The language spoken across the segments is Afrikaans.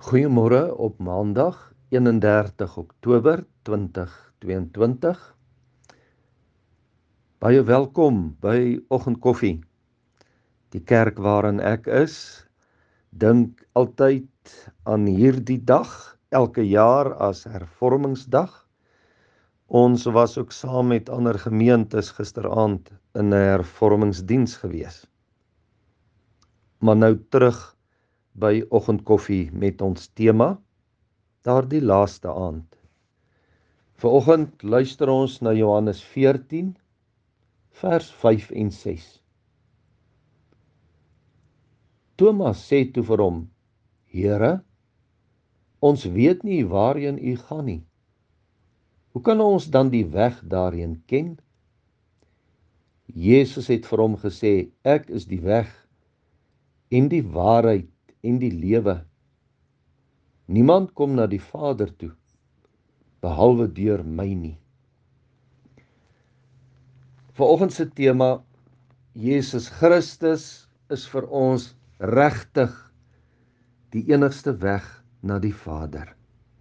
Goeiemôre op Maandag 31 Oktober 2022. Baie welkom by Oggendkoffie. Die kerk waarin ek is, dink altyd aan hierdie dag, elke jaar as Hervormingsdag. Ons was ook saam met ander gemeentes gisteraand in 'n hervormingsdiens gewees. Maar nou terug by Oggendkoffie met ons tema, daardie laaste aand. Vanoggend luister ons na Johannes 14, vers 5 en 6. Thomas sê toe vir hom: Here, ons weet nie waarheen u gaan nie. Hoe kan ons dan die weg daarheen ken? Jesus het vir hom gesê: Ek is die weg en die waarheid en die lewe. Niemand kom na die Vader toe, behalwe deur my nie. Vanoggend se tema, Jesus Christus is vir ons regtig die enigste weg na die Vader.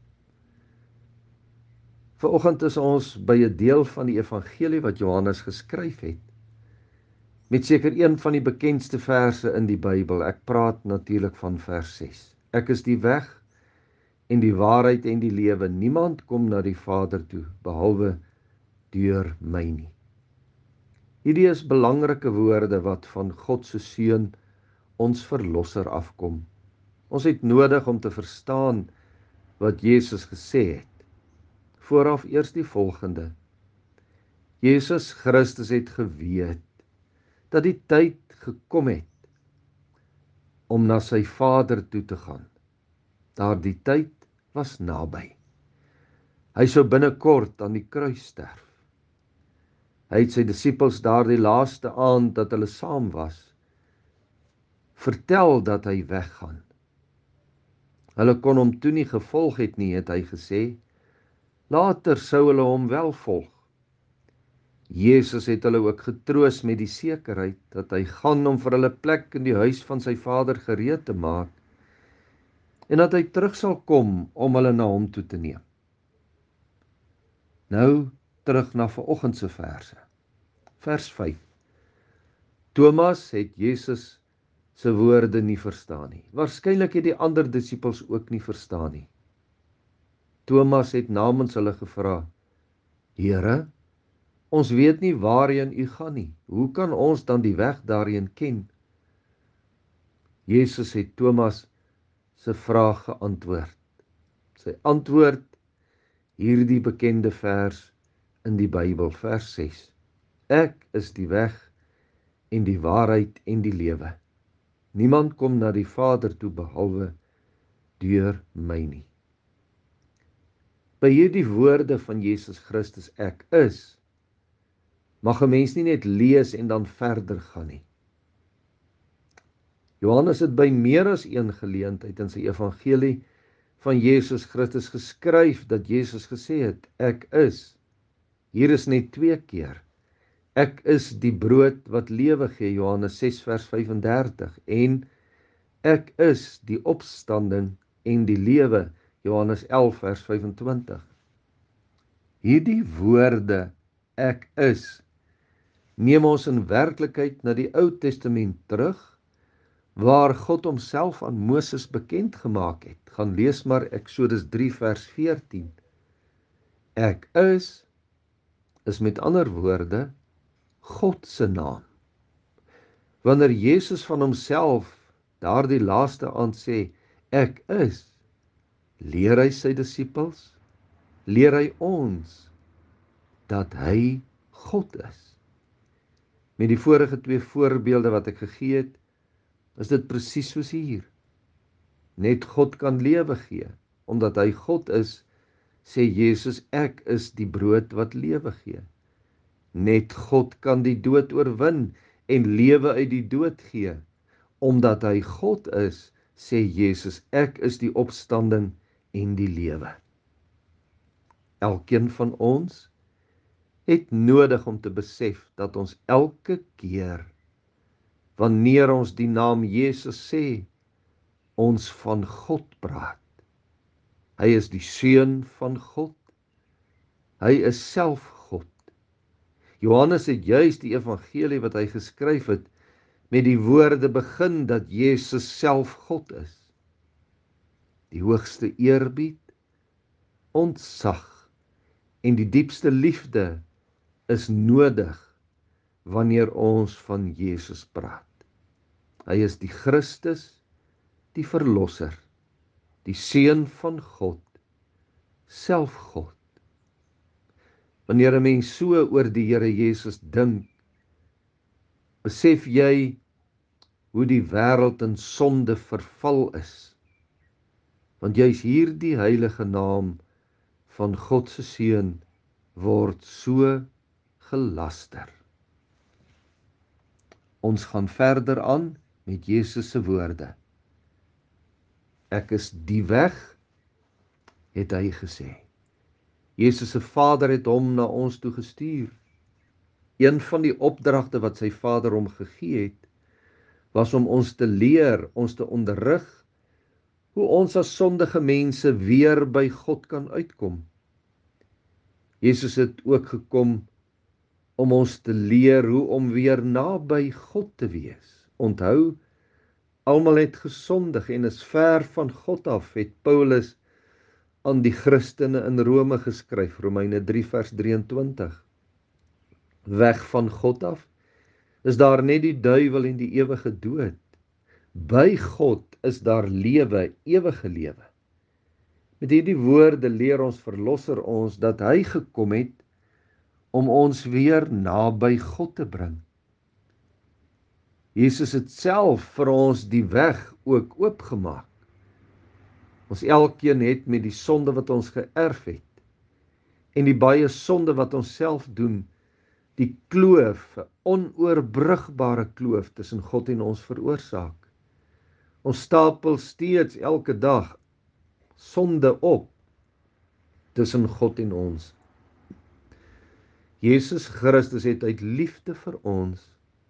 Vanoggend is ons by 'n deel van die evangelie wat Johannes geskryf het, met seker een van die bekendste verse in die Bybel. Ek praat natuurlik van vers 6. Ek is die weg en die waarheid en die lewe. Niemand kom na die Vader toe, behalwe deur my nie. Hierdie is belangrike woorde wat van God se Seun, ons Verlosser, afkom. Ons het nodig om te verstaan wat Jesus gesê het. Vooraf eers die volgende: Jesus Christus het geweet dat die tyd gekom het om na sy Vader toe te gaan. Daardie tyd was naby. Hy sou binnekort aan die kruis sterf. Hy het sy disippels daardie laaste aand dat hulle saam was, vertel dat hy weggaan. Hulle kon hom toe nie gevolg het nie, het hy gesê. Later sou hulle hom wel volg. Jesus het hulle ook getroos met die sekerheid dat hy gaan om vir hulle plek in die huis van sy Vader gereed te maak en dat hy terug sal kom om hulle na hom toe te neem. Nou terug na vanoggend se verse. Vers 5. Thomas het Jesus se woorde nie verstaan nie. Waarskynlik het die ander disippels ook nie verstaan nie. Thomas het namens hulle gevra: Here, ons weet nie waarheen u gaan nie. Hoe kan ons dan die weg daarheen ken? Jesus het Thomas se vraag geantwoord. Sy antwoord, hierdie bekende vers in die Bybel, vers 6. Ek is die weg en die waarheid en die lewe. Niemand kom na die Vader toe behalwe deur my nie. By hierdie woorde van Jesus Christus, ek is, mag 'n mens nie net lees en dan verder gaan nie. Johannes het by meer as een geleentheid in sy evangelie van Jesus Christus geskryf dat Jesus gesê het, ek is. Hier is net 2 keer. Ek is die brood wat lewe gee, Johannes 6 vers 35, en ek is die opstanding en die lewe, Johannes 11 vers 25. Hierdie woorde, ek is, neem ons in werklikheid na die Ou Testament terug, waar God homself aan Moses bekend gemaak het. Gaan lees maar Eksodus 3 vers 14. Ek is met ander woorde God se naam. Wanneer Jesus van homself daardie laaste aand sê, ek is, leer hy sy disippels, leer hy ons, dat hy God is. Met die vorige 2 voorbeelde wat ek gegee het, is dit presies soos hier. Net God kan lewe gee, omdat hy God is, sê Jesus, ek is die brood wat lewe gee. Net God kan die dood oorwin en lewe uit die dood gee. Omdat hy God is, sê Jesus, ek is die opstanding en die lewe. Elkeen van ons het nodig om te besef dat ons elke keer, wanneer ons die naam Jesus sê, ons van God praat. Hy is die Seun van God. Hy is self God. Johannes het juis die evangelie wat hy geskryf het, met die woorde begin dat Jesus self God is. Die hoogste eerbied, ontzag en die diepste liefde is nodig wanneer ons van Jesus praat. Hy is die Christus, die Verlosser, die Seun van God, self God. Wanneer 'n mens so oor die Here Jesus dink, besef jy hoe die wêreld in sonde verval is. Want juis hier die heilige naam van God se Seun word so gelaster. Ons gaan verder aan met Jesus se woorde. Ek is die weg, het hy gesê. Jesus se Vader het hom na ons toe gestuur. Een van die opdragte wat sy Vader hom gegee het, was om ons te leer, ons te onderrig, hoe ons as sondige mense weer by God kan uitkom. Jesus het ook gekom om ons te leer hoe om weer naby God te wees. Onthou, almal het gesondig en is ver van God af, het Paulus aan die Christene in Rome geskryf, Romeine 3 vers 23. Weg van God af is daar net die duiwel en die ewige dood. By God is daar lewe, ewige lewe. Met hierdie woorde leer ons Verlosser ons dat hy gekom het om ons weer naby God te bring. Jesus het self vir ons die weg ook oopgemaak. Ons elkeen het met die sonde wat ons geërf het en die baie sonde wat ons self doen, die kloof, 'n onoorbrugbare kloof tussen God en ons veroorsaak. Ons stapel steeds elke dag sonde op tussen God en ons. Jesus Christus het uit liefde vir ons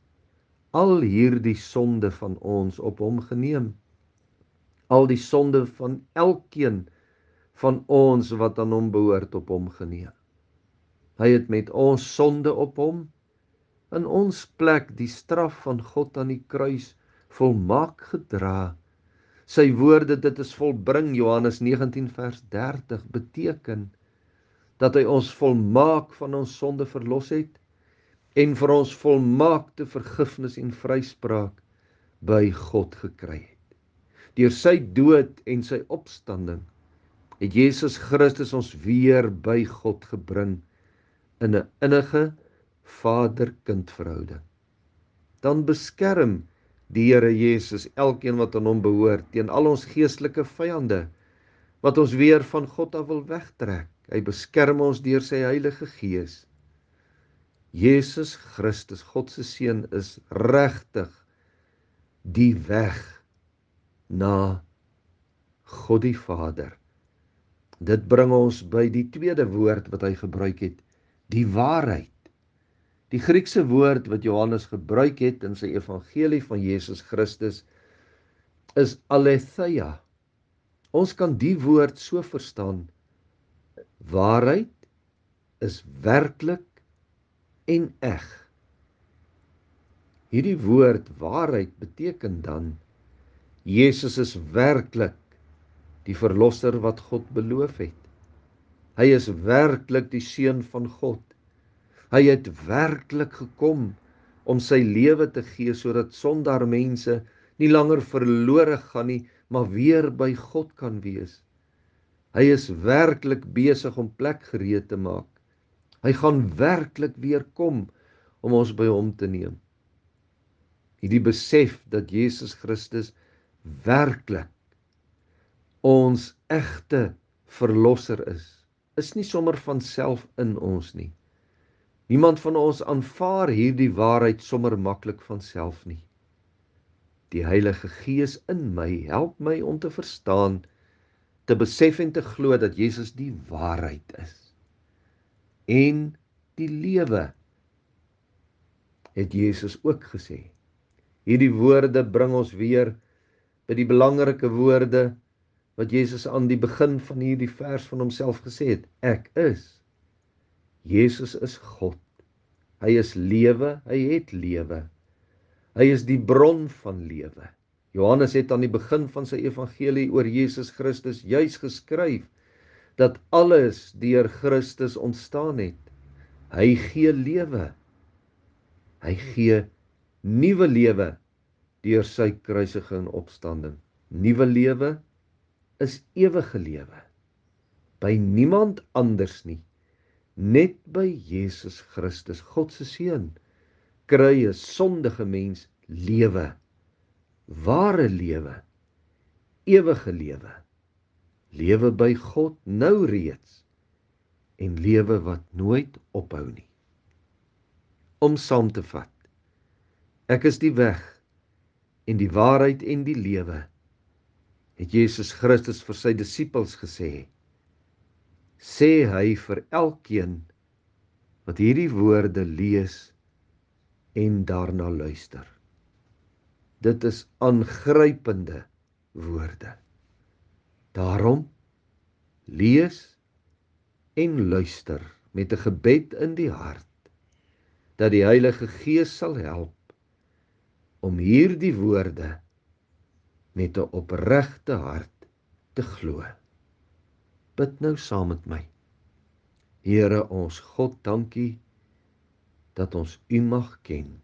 al hierdie sonde van ons op hom geneem. Al die sonde van elkeen van ons wat aan hom behoort op hom geneem. Hy het met ons sonde op hom in ons plek die straf van God aan die kruis volmaak gedra. Sy woorde, dit is volbring, Johannes 19 vers 30, beteken dat hy ons volmaak van ons sonde verlos het en vir ons volmaakte vergifnis en vryspraak by God gekry het. Deur sy dood en sy opstanding het Jesus Christus ons weer by God gebring in 'n innige vader-kind verhouding. Dan beskerm die Here Jesus elkeen wat aan hom behoort teen al ons geestelike vyande wat ons weer van God af wil wegtrek. Hy beskerm ons deur sy Heilige Gees. Jesus Christus, God se Seun, is regtig die weg na God die Vader. Dit bring ons by die tweede woord wat hy gebruik het, die waarheid. Die Griekse woord wat Johannes gebruik het in sy evangelie van Jesus Christus is aletheia. Ons kan die woord so verstaan: waarheid is werklik en eg. Hierdie woord waarheid beteken dan Jesus is werklik die Verlosser wat God beloof het. Hy is werklik die Seun van God. Hy het werklik gekom om sy lewe te gee sodat sondaar mense nie langer verlore gaan nie, maar weer by God kan wees. Hy is werklik besig om plek gereed te maak. Hy gaan werklik weer kom om ons by hom te neem. Hierdie besef dat Jesus Christus werklik ons egte Verlosser is nie sommer van self in ons nie. Niemand van ons aanvaar hierdie waarheid sommer maklik van self nie. Die Heilige Gees in my help my om te verstaan, te besef en te glo dat Jesus die waarheid is. En die lewe, het Jesus ook gesê. Hierdie woorde bring ons weer by die belangrike woorde wat Jesus aan die begin van hierdie vers van homself gesê het, ek is. Jesus is God. Hy is lewe, hy het lewe. Hy is die bron van lewe. Johannes het aan die begin van sy evangelie oor Jesus Christus juis geskryf dat alles deur Christus ontstaan het. Hy gee lewe. Hy gee nuwe lewe deur sy kruisiging en opstanding. Nuwe lewe is ewige lewe. By niemand anders nie, net by Jesus Christus, God se seun, kry 'n sondige mens lewe, ware lewe, ewige lewe, lewe by God nou reeds, en lewe wat nooit ophou nie. Om saam te vat, ek is die weg en die waarheid en die lewe, het Jesus Christus vir sy disippels gesê, sê hy vir elkeen wat hierdie woorde lees en daarna luister. Dit is aangrypende woorde. Daarom lees en luister met 'n gebed in die hart, dat die Heilige Gees sal help om hierdie woorde met 'n opregte hart te glo. Bid nou saam met my. Here ons God, dankie dat ons U mag ken.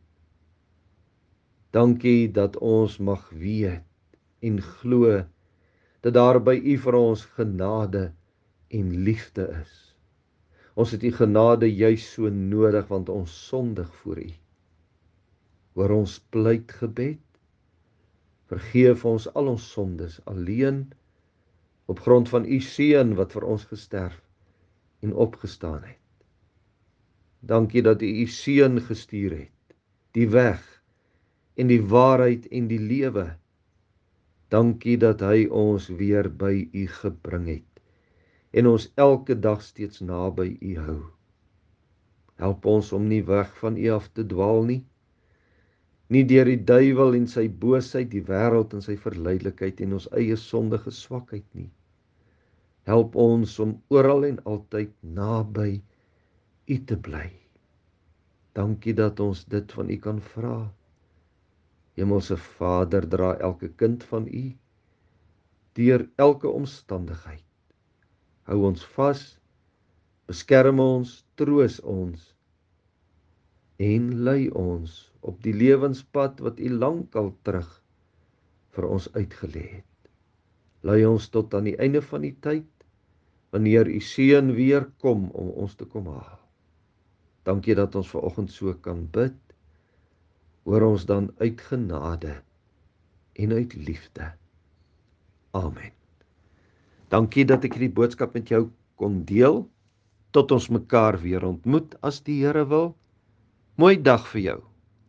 Dankie dat ons mag weet en glo dat daar by U vir ons genade en liefde is. Ons het U genade juis so nodig, want ons sondig voor U. Hoor ons pleit gebed, vergeef ons al ons sondes alleen op grond van U seun wat vir ons gesterf en opgestaan het. Dankie dat U U seun gestuur het, die weg en die waarheid en die lewe. Dankie dat hy ons weer by U gebring het en ons elke dag steeds naby U hou. Help ons om nie weg van U af te dwaal nie deur die duiwel en sy boosheid, die wêreld en sy verleidelikheid en ons eie sondige swakheid nie. Help ons om oral en altyd naby U te bly. Dankie dat ons dit van U kan vra. Hemelse Vader, dra elke kind van U deur elke omstandigheid. Hou ons vas, beskerm ons, troos ons en lei ons op die lewenspad wat U lankal terug vir ons uitgelê het. Lei ons tot aan die einde van die tyd, wanneer U seun weer kom om ons te kom haal. Dankie dat ons vanoggend so kan bid. Hoor ons dan uit genade en uit liefde. Amen. Dankie dat ek hierdie boodskap met jou kon deel. Tot ons mekaar weer ontmoet as die Here wil. Mooi dag vir jou.